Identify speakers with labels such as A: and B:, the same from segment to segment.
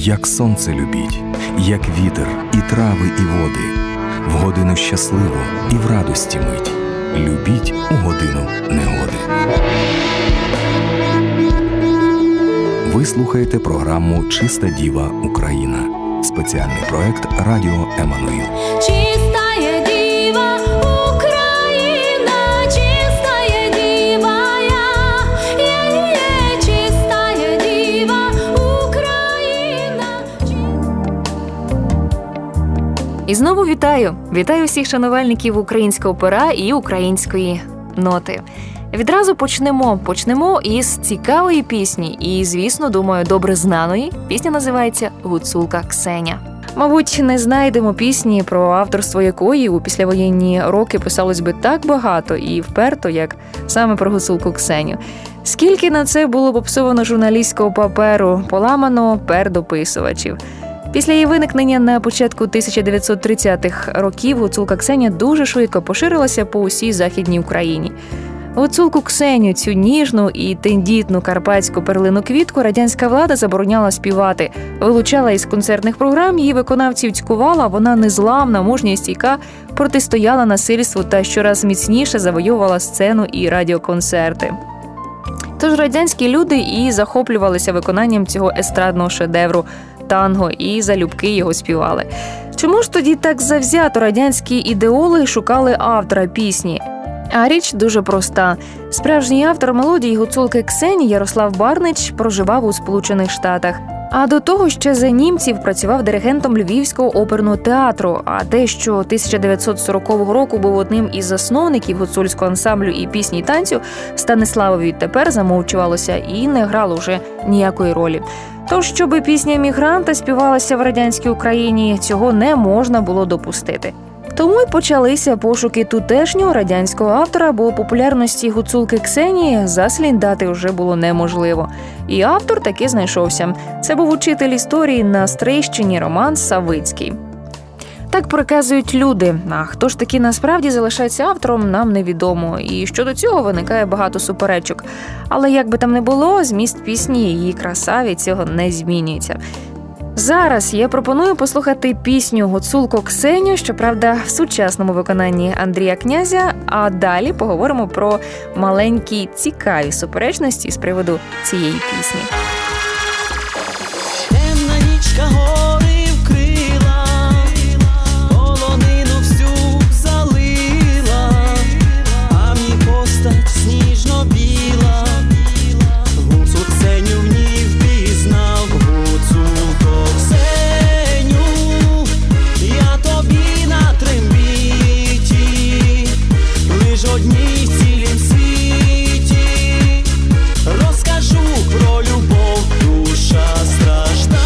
A: як сонце любіть, як вітер, і трави, і води, в годину щасливу і в радості мить, любіть у годину негоди. Ви слухаєте програму «Чиста діва Україна». Спеціальний проект Радіо Еммануїл.
B: Чистая діва Україна, чистая діва я, чистая діва Україна. І знову вітаю всіх шанувальників українського пера і української ноти. Відразу почнемо із цікавої пісні і, звісно, думаю, добре знаної. Пісня називається «Гуцулка Ксеня». Мабуть, не знайдемо пісні, про авторство якої у післявоєнні роки писалось би так багато і вперто, як саме про гуцулку Ксеню. Скільки на це було попсовано журналістського паперу, поламано пер дописувачів. Після її виникнення на початку 1930-х років гуцулка Ксеня дуже швидко поширилася по усій Західній Україні. Гуцулку Ксеню, цю ніжну і тендітну карпатську перлину квітку, радянська влада забороняла співати. Вилучала із концертних програм, її виконавців цькувала, вона незламна, мужня і стійка, протистояла насильству та щораз міцніше завойовувала сцену і радіоконцерти. Тож радянські люди і захоплювалися виконанням цього естрадного шедевру танго і залюбки його співали. Чому ж тоді так завзято радянські ідеологи шукали автора пісні? А річ дуже проста. Справжній автор мелодії гуцулки Ксені Ярослав Барнич проживав у Сполучених Штатах. А до того ще за німців працював диригентом Львівського оперного театру. А те, що 1940 року був одним із засновників гуцульського ансамблю і пісні й танцю, Станиславові тепер замовчувалося і не грало вже ніякої ролі. Тож, щоби пісня емігранта співалася в радянській Україні, цього не можна було допустити. Тому й почалися пошуки тутешнього радянського автора, бо популярності гуцулки Ксенії заслін дати вже було неможливо. І автор таки знайшовся. Це був учитель історії на Стрийщині Роман Савицький. Так проказують люди, а хто ж таки насправді залишається автором, нам невідомо. І щодо цього виникає багато суперечок. Але як би там не було, зміст пісні і її краса від цього не змінюється. Зараз я пропоную послухати пісню «Гуцулко Ксеню», щоправда, в сучасному виконанні Андрія Князя, а далі поговоримо про маленькі цікаві суперечності з приводу цієї пісні.
C: Темна нічка гори вкрила, полонину всю залила, а в ній постать сніжно-біла, гуцул Ксеню в ній впізнав. Гуцулко Ксеню, я тобі на трембіті, лиш одній в цілім світі, розкажу про любов, душа страждає,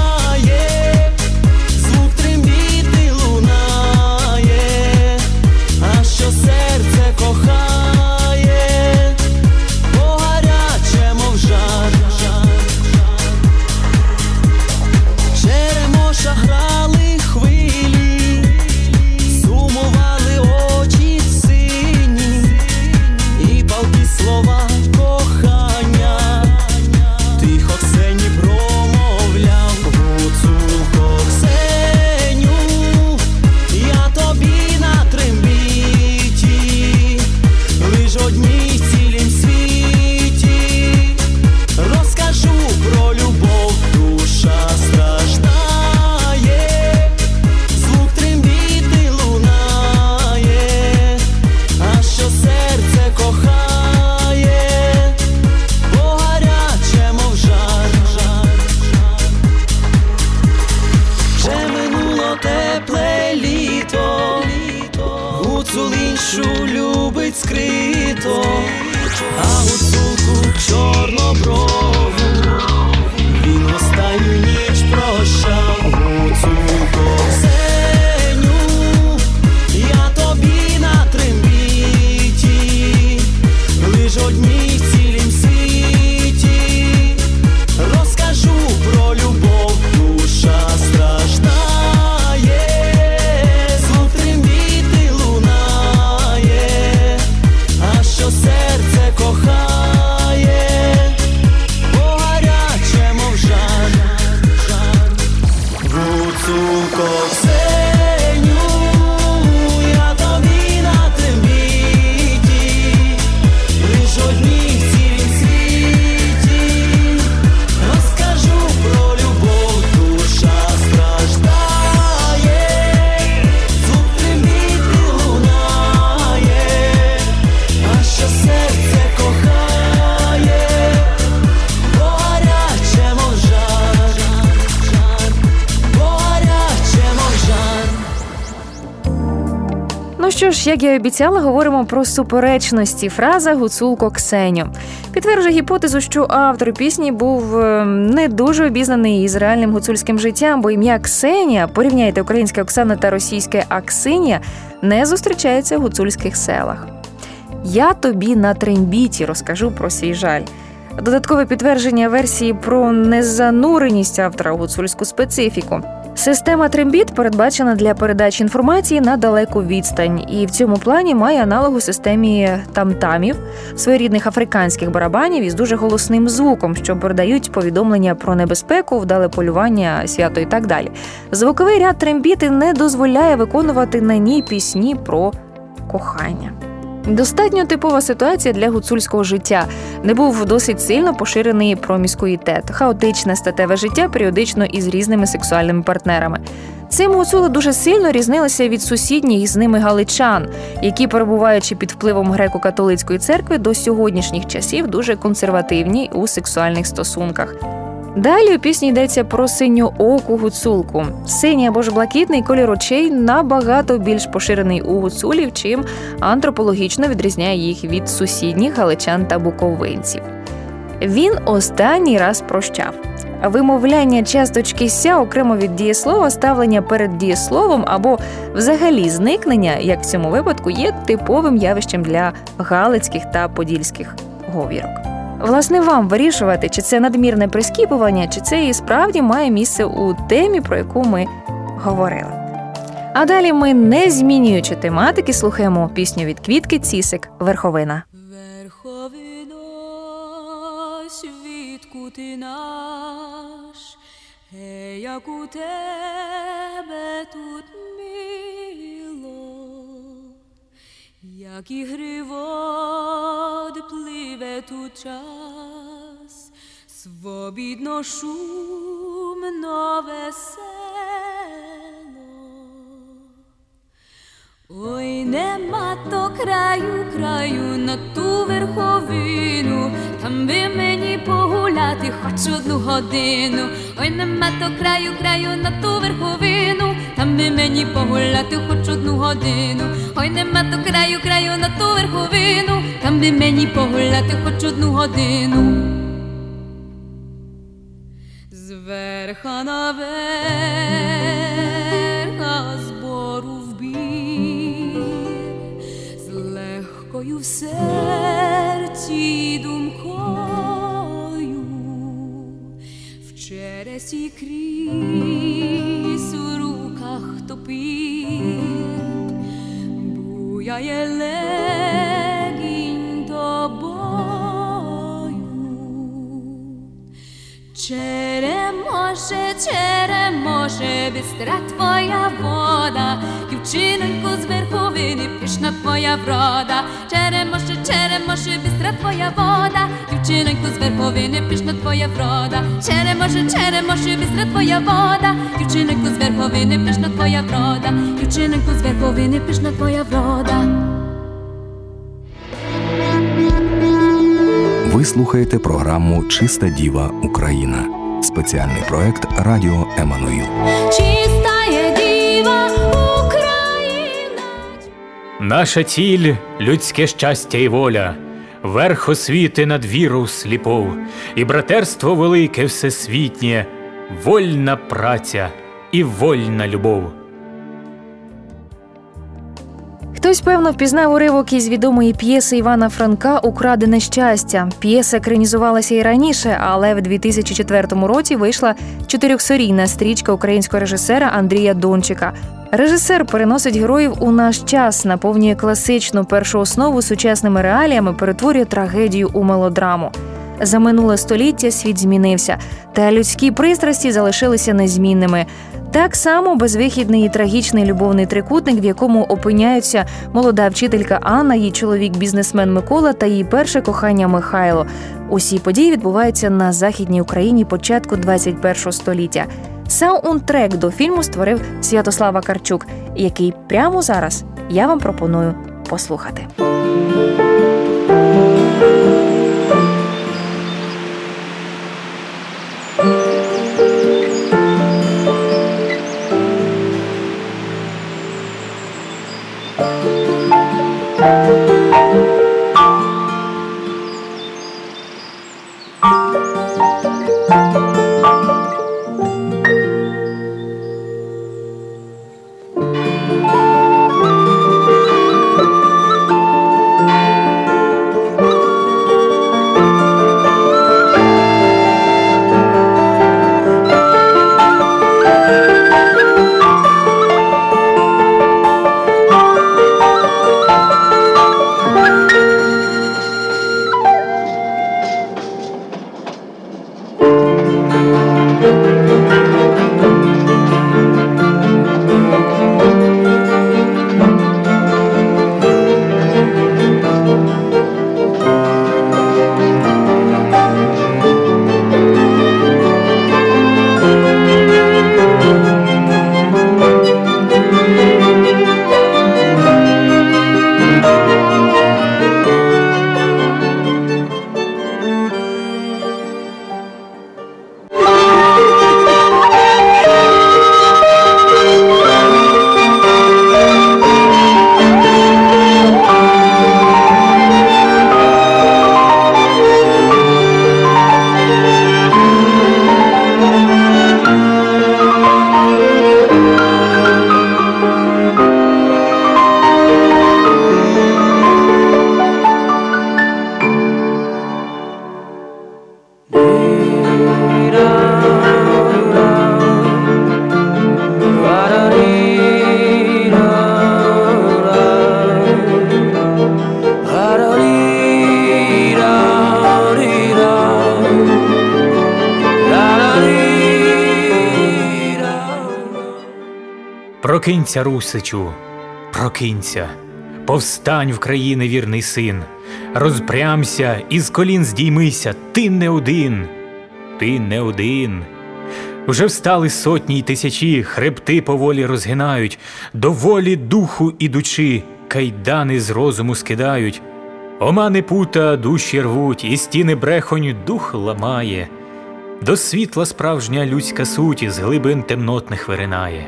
C: звук трембіти лунає, а що серце кохає, по гаряче, мов жар. Черемоша грали хвилі, сумували очі сині, і палкі слова кохання тихо Ксені промовляв. Гуцулко Ксеню, я тобі на трембіті, лиш одній в цілім світі, розкажу про любов, душа страждає, звук трембіти лунає, а що серце кохає, по гаряче, мов жар. Вже минуло тепле літо, гуцул іншу любить скрито, а гуцулку чорноброву він останню ніч прощав. Гуцулко Ксеню, я тобі на трембіті, лиш одній в цілім світі, розкажу про любов, душа страждає, звук трембіти лунає, а що серце кохає, по
B: що ж, як я і обіцяла, говоримо про суперечності. Фраза «Гуцулко Ксеню» підтверджує гіпотезу, що автор пісні був не дуже обізнаний із реальним гуцульським життям, бо ім'я Ксенія, порівняйте українське Оксана та російське Аксинія, не зустрічається в гуцульських селах. «Я тобі на трембіті» розкажу про свій жаль. Додаткове підтвердження версії про незануреність автора у гуцульську специфіку. Система трембіт передбачена для передачі інформації на далеку відстань і в цьому плані має аналог у системі тамтамів, своєрідних африканських барабанів із дуже голосним звуком, що передають повідомлення про небезпеку, вдале полювання, свято і так далі. Звуковий ряд трембіти не дозволяє виконувати на ній пісні про кохання. Достатньо типова ситуація для гуцульського життя. Не був досить сильно поширений проміскуїтет, хаотичне статеве життя періодично із різними сексуальними партнерами. Цим гуцули дуже сильно різнилися від сусідніх з ними галичан, які, перебуваючи під впливом греко-католицької церкви, до сьогоднішніх часів дуже консервативні у сексуальних стосунках. Далі у пісні йдеться про синьооку гуцулку. Синій або ж блакитний колір очей набагато більш поширений у гуцулів, чим антропологічно відрізняє їх від сусідніх галичан та буковинців. Він останній раз прощав. Вимовляння часточки «ся» окремо від дієслова, ставлення перед дієсловом або взагалі зникнення, як в цьому випадку, є типовим явищем для галицьких та подільських говірок. Власне, вам вирішувати, чи це надмірне прискіпування, чи це і справді має місце у темі, про яку ми говорили. А далі ми, не змінюючи тематики, слухаємо пісню від Квітки Цісик «Верховина».
D: Верховино, світку ти наш, як у тебе тут мило, як ігривод пливе тут час, свобідно, шумно, весело. Ой, нема то краю на ту верховину, там би мені погуляти хоч одну годину. Ой, нема то краю на ту верховину, там би мені погуляти хоч одну годину. Ой, нема то краю на ту верховину, там би мені погуляти хоч одну годину. З верха на верха збору в бік, з легкою в серці думкою, в чересі крізь у руках топір, буяє легінь тобою. Черемоше, бистра твоя вода, дівчинонько з верховини, пишна твоя врода. Черемоше, бистра твоя вода, дівчинонько з верховини, пишна твоя врода. Черемоше, бистра твоя вода, дівчинонько з верховини, пишна твоя врода. Дівчинонько з верховини, пишна твоя врода.
A: Ви слухаєте програму «Чиста діва Україна». Спеціальний проект «Радіо Еммануїл».
D: Чистая діва Україна.
E: Наша ціль – людське щастя і воля, верх освіти над віру сліпов, і братерство велике всесвітнє, вольна праця і вольна любов.
B: Хтось, певно, впізнав уривок із відомої п'єси Івана Франка «Украдене щастя». П'єса екранізувалася і раніше, але в 2004 році вийшла 4-серійна стрічка українського режисера Андрія Дончика. Режисер переносить героїв у наш час, наповнює класичну першу основу сучасними реаліями, перетворює трагедію у мелодраму. За минуле століття світ змінився, та людські пристрасті залишилися незмінними. Так само безвихідний і трагічний любовний трикутник, в якому опиняються молода вчителька Анна, її чоловік-бізнесмен Микола та її перше кохання Михайло. Усі події відбуваються на Західній Україні початку 21 століття. Саундтрек до фільму створив Святослав Вакарчук, який прямо зараз я вам пропоную послухати.
E: Прокинься, Русичу, прокинься, повстань в країни вірний син, розпрямся і з колін здіймися, ти не один, ти не один. Вже встали сотні й тисячі, хребти поволі розгинають, до волі духу ідучи, кайдани з розуму скидають. Омани пута душі рвуть, і стіни брехонь дух ламає, до світла справжня людська суть з глибин темнотних виринає.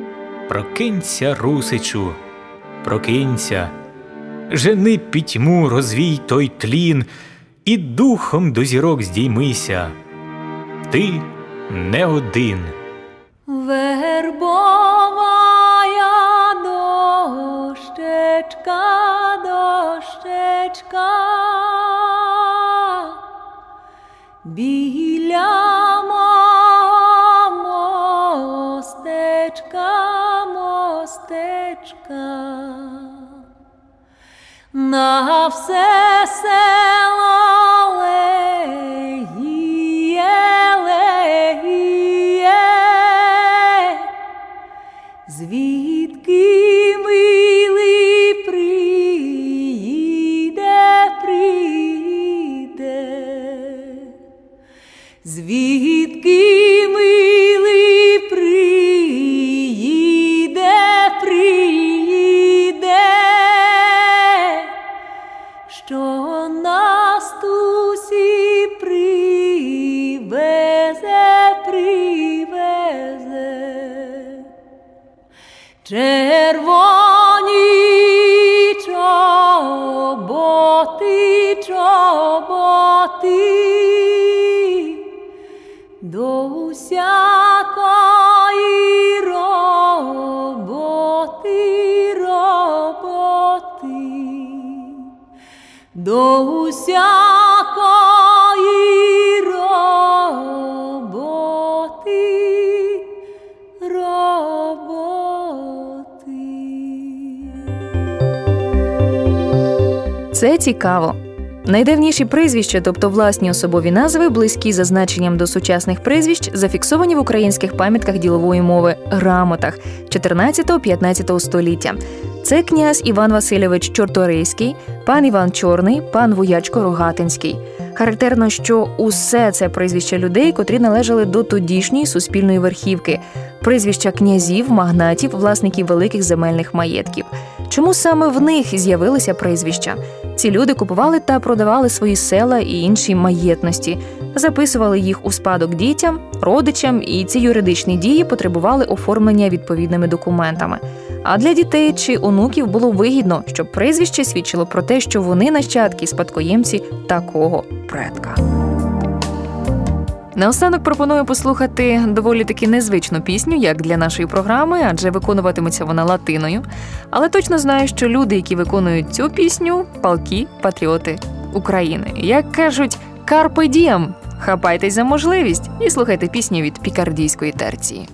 E: Прокинься, Русичу, прокинься, жени пітьму, розвій той тлін, і духом до зірок здіймися. Ти не один.
D: Вербовая дощечка, дощечка, біля мостечка, мостечка, на все село легіє, легіє, звідки милий приїде, приїде, звідки милий приїде, приїде, що нас тусі привезе, привезе. Червоні чоботи, чоботи, до усякої роботи, роботи, до усякої роботи, роботи.
B: Це цікаво. Найдавніші прізвища, тобто власні особові назви, близькі за значенням до сучасних прізвищ, зафіксовані в українських пам'ятках ділової мови – грамотах 14-15 століття. Це князь Іван Васильович Чорторийський, пан Іван Чорний, пан Воячко Рогатинський. Характерно, що усе це прізвища людей, котрі належали до тодішньої суспільної верхівки, прізвища князів, магнатів, власників великих земельних маєтків. Чому саме в них з'явилися прізвища? Ці люди купували та продавали свої села і інші маєтності, записували їх у спадок дітям, родичам, і ці юридичні дії потребували оформлення відповідними документами. А для дітей чи онуків було вигідно, щоб прізвище свідчило про те, що вони нащадки, спадкоємці такого предка. Наостанок пропоную послухати доволі таки незвичну пісню, як для нашої програми, адже виконуватиметься вона латиною. Але точно знаю, що люди, які виконують цю пісню – палкі патріоти України. Як кажуть, «Carpe diem» – хапайтесь за можливість і слухайте пісню від пікардійської терції.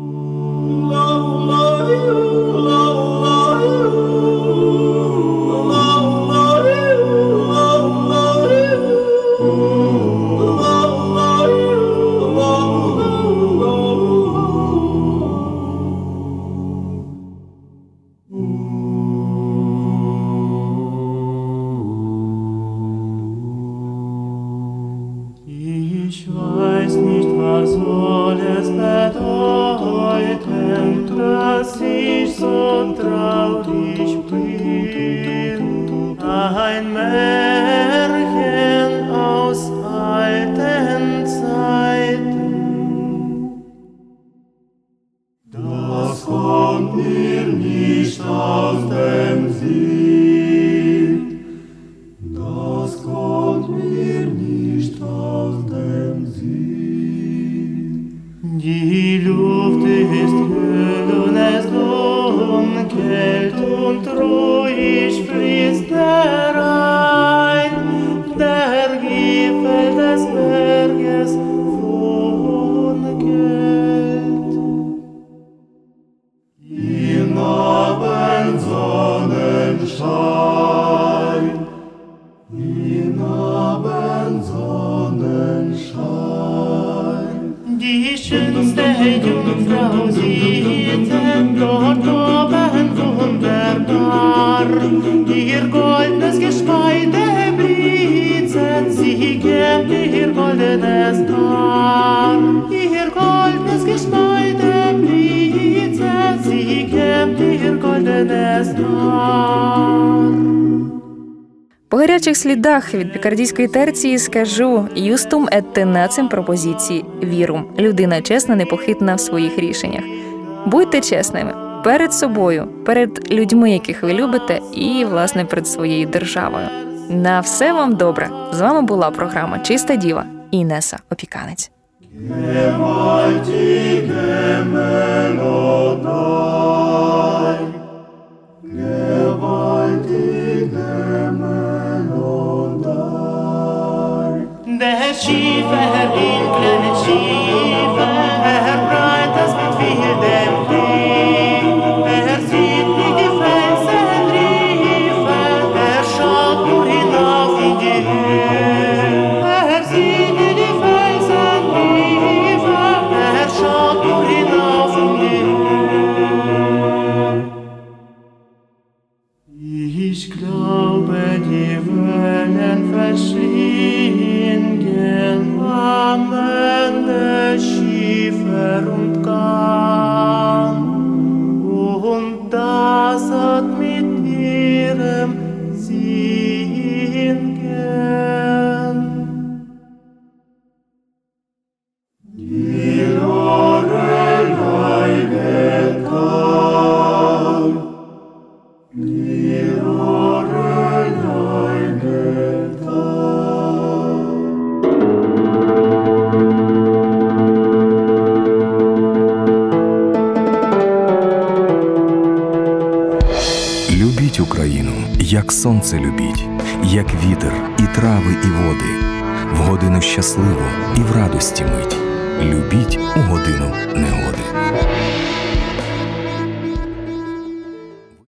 C: Ich weiß nicht, was soll es bedeuten, dass ich so traurig bin. Ein Märchen aus alten Zeiten. Das kommt mir nicht aus dem Sinn. Das kommt mir nicht aus dem Sinn. Die Luft ist kühl und es dunkelt und ruhig fließt der Rhein, der Gipfel des Berges von Geld. Im Abendsonnenschein, im Abendsonnenschein. Die schönste Jungfrau sitzt dort oben wunderbar. Ihr goldenes Geschmeide blitzet, sie gibt ihr goldenes Haar. Ihr goldenes Geschmeide blitzet, sie gibt ihr goldenes Haar.
B: По гарячих слідах від пікардійської терції скажу «Justum et tenacem propositi virum» – людина чесна, непохитна в своїх рішеннях. Будьте чесними перед собою, перед людьми, яких ви любите, і, власне, перед своєю державою. На все вам добре! З вами була програма «Чиста діва» і Інеса Опіканець.
C: Der Schiefer, ihr kleine Schiefer, breit das mit viel dem Blick. Sieht nicht die Felsen riefen, schaut nur hinauf in die Höhe. Sieht nicht die Felsen riefen, schaut nur hinauf in die Höhe. Ich glaube, die Wellen verschlingen am Ende Schiefer und Kahn, und das hat mit ihrem Singen. Die Lorelei wird kalt, die Lorelei wird kalt.
A: Любіть Україну, як сонце любіть, як вітер, і трави, і води, в годину щасливу і в радості мить. Любіть у годину негоди.